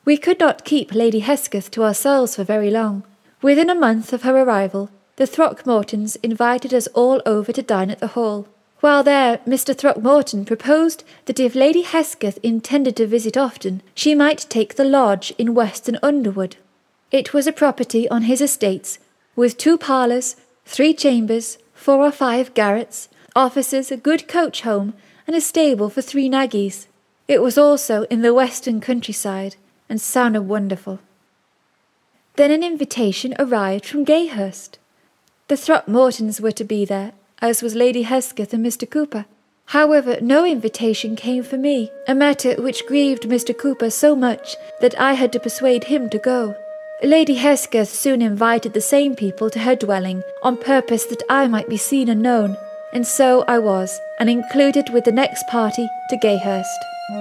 We could not keep Lady Hesketh to ourselves for very long. Within a month of her arrival, the Throckmortons invited us all over to dine at the Hall. While there, Mr. Throckmorton proposed that if Lady Hesketh intended to visit often, she might take the lodge in Weston Underwood. It was a property on his estates, with 2 parlours, 3 chambers, 4 or 5 garrets, offices, a good coach home, and a stable for 3 naggies. It was also in the western countryside, and sounded wonderful. Then an invitation arrived from Gayhurst. The Throckmortons were to be there, as was Lady Hesketh and Mr. Cooper. However, no invitation came for me, a matter which grieved Mr. Cooper so much that I had to persuade him to go. Lady Hesketh soon invited the same people to her dwelling, on purpose that I might be seen and known, and so I was, and included with the next party to Gayhurst.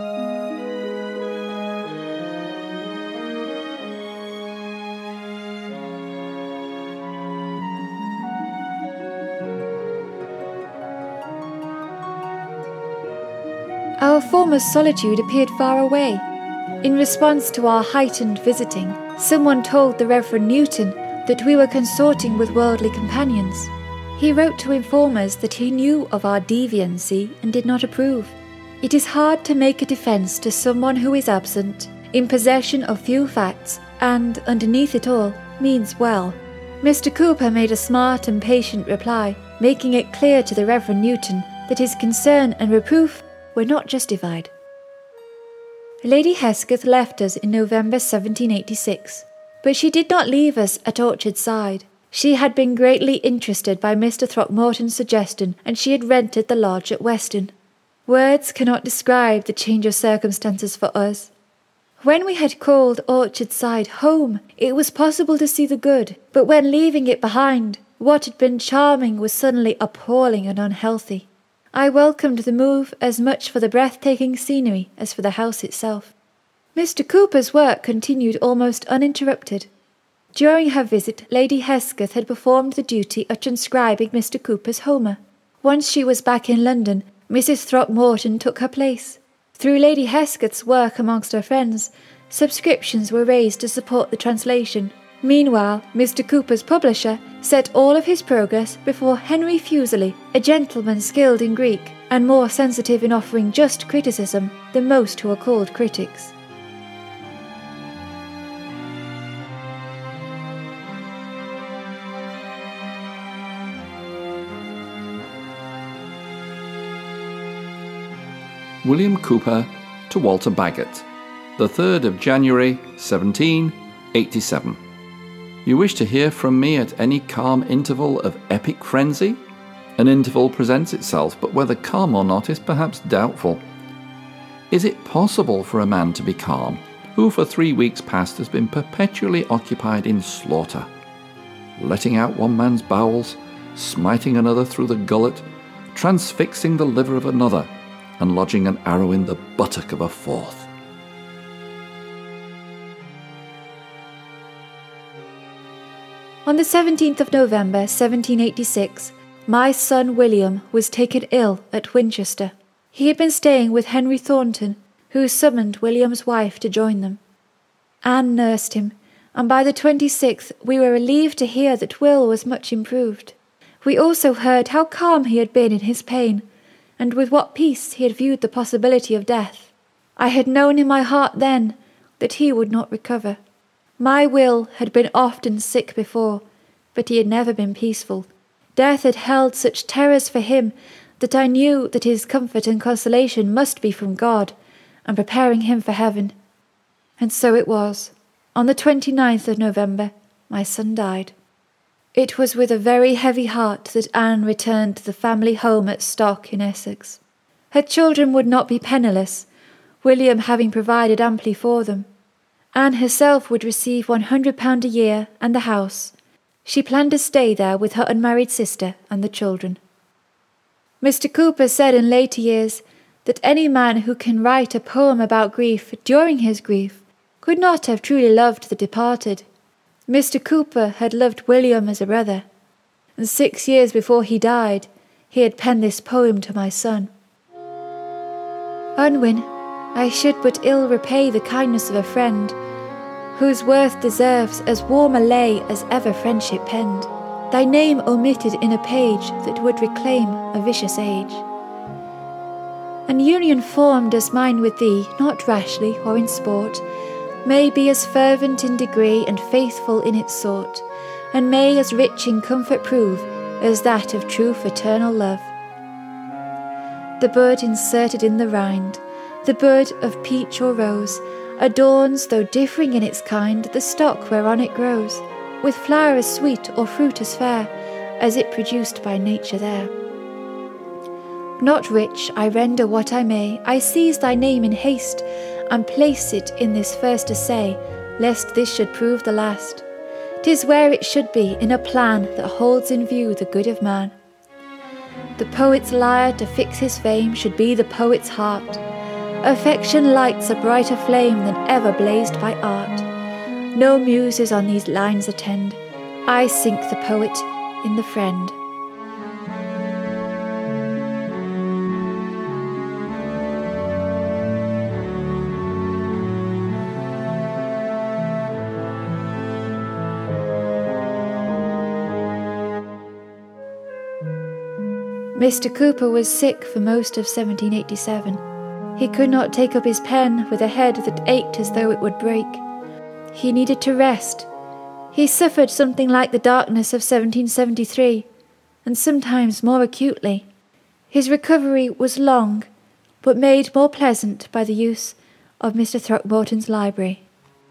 Our former solitude appeared far away. In response to our heightened visiting, someone told the Reverend Newton that we were consorting with worldly companions. He wrote to inform us that he knew of our deviancy and did not approve. It is hard to make a defence to someone who is absent, in possession of few facts, and, underneath it all, means well. Mr. Cooper made a smart and patient reply, making it clear to the Reverend Newton that his concern and reproof were not justified. Lady Hesketh left us in November 1786, but she did not leave us at Orchardside. She had been greatly interested by Mr. Throckmorton's suggestion, and she had rented the lodge at Weston. Words cannot describe the change of circumstances for us. When we had called Orchardside home, it was possible to see the good, but when leaving it behind, what had been charming was suddenly appalling and unhealthy. I welcomed the move as much for the breathtaking scenery as for the house itself. Mr. Cooper's work continued almost uninterrupted. During her visit, Lady Hesketh had performed the duty of transcribing Mr. Cooper's Homer. Once she was back in London, Mrs. Throckmorton took her place. Through Lady Hesketh's work amongst her friends, subscriptions were raised to support the translation. Meanwhile, Mr. Cooper's publisher set all of his progress before Henry Fuseli, a gentleman skilled in Greek and more sensitive in offering just criticism than most who are called critics. William Cooper to Walter Bagot, the 3rd of January, 1787. You wish to hear from me at any calm interval of epic frenzy? An interval presents itself, but whether calm or not is perhaps doubtful. Is it possible for a man to be calm who for 3 weeks past has been perpetually occupied in slaughter, letting out one man's bowels, smiting another through the gullet, transfixing the liver of another, and lodging an arrow in the buttock of a fourth? On the 17th of November, 1786, my son William was taken ill at Winchester. He had been staying with Henry Thornton, who summoned William's wife to join them. Anne nursed him, and by the 26th we were relieved to hear that Will was much improved. We also heard how calm he had been in his pain, and with what peace he had viewed the possibility of death. I had known in my heart then that he would not recover. My Will had been often sick before, but he had never been peaceful. Death had held such terrors for him that I knew that his comfort and consolation must be from God, and preparing him for heaven. And so it was. On the 29th of November, my son died. It was with a very heavy heart that Anne returned to the family home at Stock in Essex. Her children would not be penniless, William having provided amply for them. Anne herself would receive £100 a year and the house. She planned to stay there with her unmarried sister and the children. Mr. Cooper said in later years that any man who can write a poem about grief during his grief could not have truly loved the departed. Mr. Cooper had loved William as a brother, and 6 years before he died, he had penned this poem to my son. Unwin, I should but ill repay the kindness of a friend, whose worth deserves as warm a lay as ever friendship penned, thy name omitted in a page that would reclaim a vicious age. An union formed as mine with thee, not rashly or in sport, may be as fervent in degree and faithful in its sort, and may as rich in comfort prove as that of true fraternal love. The bud inserted in the rind, the bud of peach or rose, adorns, though differing in its kind, the stock whereon it grows, with flower as sweet or fruit as fair as it produced by nature there. Not rich, I render what I may, I seize thy name in haste, and place it in this first essay, lest this should prove the last. 'Tis where it should be, in a plan that holds in view the good of man. The poet's lyre to fix his fame should be the poet's heart. Affection lights a brighter flame than ever blazed by art. No muses on these lines attend, I sink the poet in the friend. Mr. Cooper was sick for most of 1787. He could not take up his pen with a head that ached as though it would break. He needed to rest. He suffered something like the darkness of 1773, and sometimes more acutely. His recovery was long, but made more pleasant by the use of Mr. Throckmorton's library.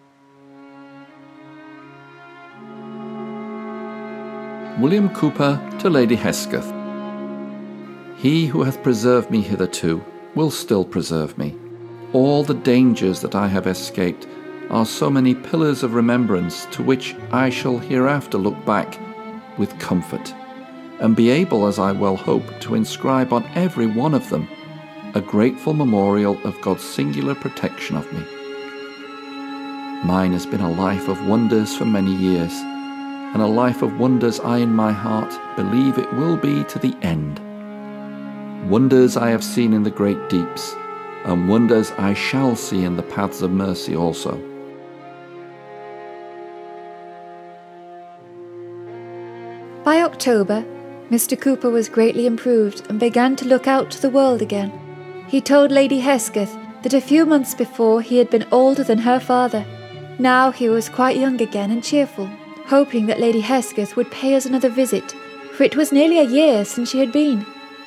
William Cooper to Lady Hesketh. He who hath preserved me hitherto will still preserve me. All the dangers that I have escaped are so many pillars of remembrance to which I shall hereafter look back with comfort, and be able, as I well hope, to inscribe on every one of them a grateful memorial of God's singular protection of me. Mine has been a life of wonders for many years, and a life of wonders I in my heart believe it will be to the end. Wonders I have seen in the great deeps, and wonders I shall see in the paths of mercy also. By October, Mr. Cooper was greatly improved and began to look out to the world again. He told Lady Hesketh that a few months before he had been older than her father. Now he was quite young again and cheerful, hoping that Lady Hesketh would pay us another visit, for it was nearly a year since she had been.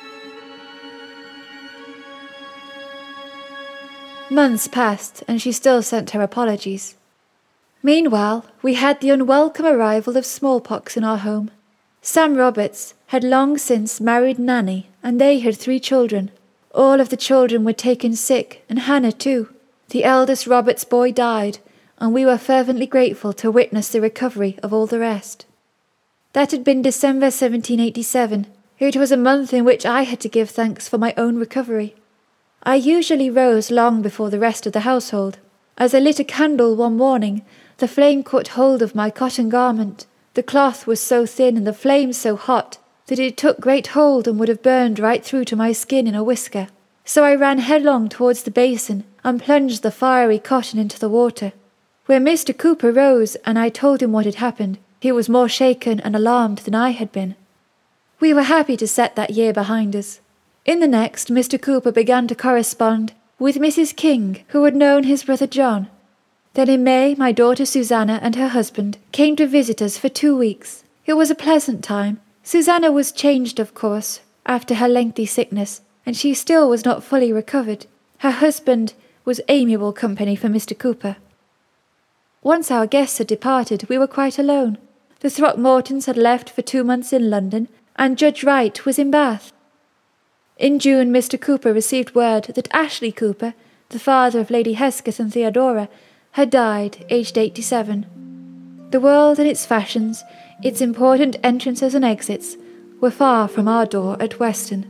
Months passed, and she still sent her apologies. Meanwhile, we had the unwelcome arrival of smallpox in our home. Sam Roberts had long since married Nanny, and they had 3 children. All of the children were taken sick, and Hannah too. The eldest Roberts boy died, and we were fervently grateful to witness the recovery of all the rest. That had been December 1787. It was a month in which I had to give thanks for my own recovery. I usually rose long before the rest of the household. As I lit a candle one morning, the flame caught hold of my cotton garment. The cloth was so thin and the flame so hot that it took great hold and would have burned right through to my skin in a whisker. So I ran headlong towards the basin and plunged the fiery cotton into the water. When Mr. Cooper rose and I told him what had happened, he was more shaken and alarmed than I had been. We were happy to set that year behind us. In the next, Mr. Cooper began to correspond with Mrs. King, who had known his brother John. Then in May, my daughter Susanna and her husband came to visit us for 2 weeks. It was a pleasant time. Susanna was changed, of course, after her lengthy sickness, and she still was not fully recovered. Her husband was amiable company for Mr. Cooper. Once our guests had departed, we were quite alone. The Throckmortons had left for 2 months in London, and Judge Wright was in Bath. In June, Mr. Cooper received word that Ashley Cooper, the father of Lady Hesketh and Theodora, had died, aged 87. The world and its fashions, its important entrances and exits, were far from our door at Weston.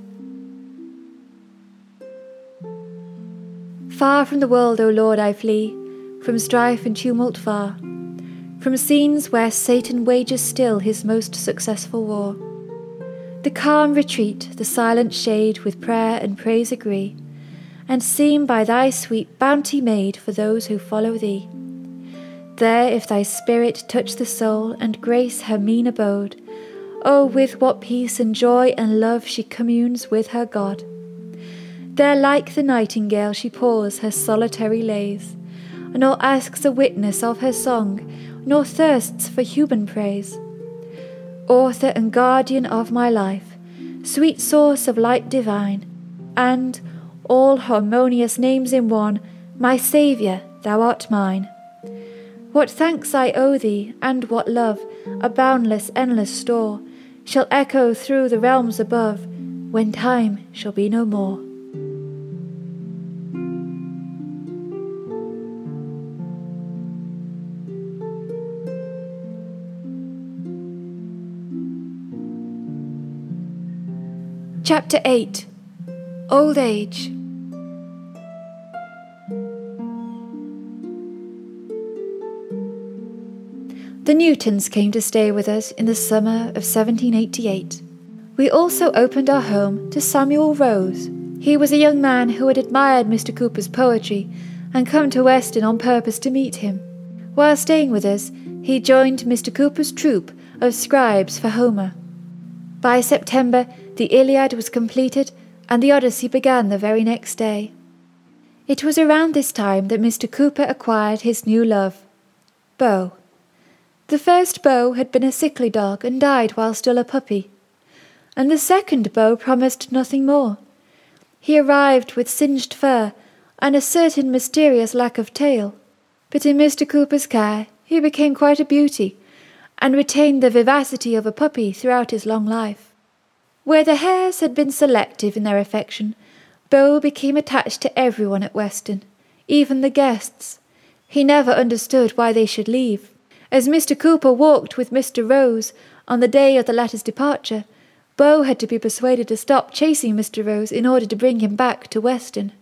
Far from the world, O Lord, I flee, from strife and tumult far, from scenes where Satan wages still his most successful war. The calm retreat, the silent shade with prayer and praise agree, and seem by thy sweet bounty made for those who follow thee. There if thy spirit touch the soul, and grace her mean abode, oh, with what peace and joy and love she communes with her God. There like the nightingale she pours her solitary lays, nor asks a witness of her song, nor thirsts for human praise. Author and guardian of my life, sweet source of light divine, and, all harmonious names in one, my Saviour, thou art mine. What thanks I owe thee, and what love, a boundless, endless store, shall echo through the realms above, when time shall be no more. Chapter 8. Old Age. The Newtons came to stay with us in the summer of 1788. We also opened our home to Samuel Rose. He was a young man who had admired Mr. Cooper's poetry and come to Weston on purpose to meet him. While staying with us, he joined Mr. Cooper's troupe of scribes for Homer. By September, the Iliad was completed, and the Odyssey began the very next day. It was around this time that Mr. Cooper acquired his new love, Bo. The first Bo had been a sickly dog and died while still a puppy, and the second Bo promised nothing more. He arrived with singed fur and a certain mysterious lack of tail, but in Mr. Cooper's care he became quite a beauty, and retained the vivacity of a puppy throughout his long life. Where the Hares had been selective in their affection, Bo became attached to everyone at Weston, even the guests. He never understood why they should leave. As Mr. Cooper walked with Mr. Rose on the day of the latter's departure, Bo had to be persuaded to stop chasing Mr. Rose in order to bring him back to Weston.